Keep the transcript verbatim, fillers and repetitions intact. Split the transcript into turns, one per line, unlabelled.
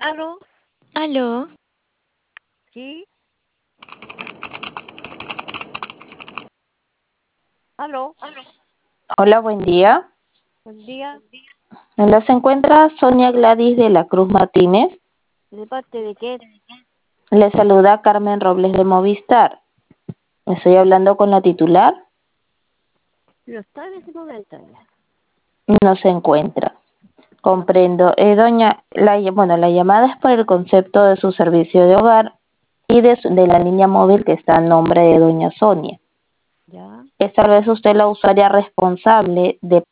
¿Aló?
Aló,
¿Sí? ¿Aló?
Hola, buen día.
Buen día.
¿En la se encuentra Sonia Gladys de la Cruz Martínez?
¿De parte de qué?
Le saluda Carmen Robles de Movistar. Estoy hablando con la titular.
No está en ese momento ya.
No se encuentra.
No.
Comprendo. Eh, doña, la, bueno, la llamada es por el concepto de su servicio de hogar y de, su- de la línea móvil que está a nombre de doña Sonia.
¿Ya?
Es tal vez usted la usuaria responsable de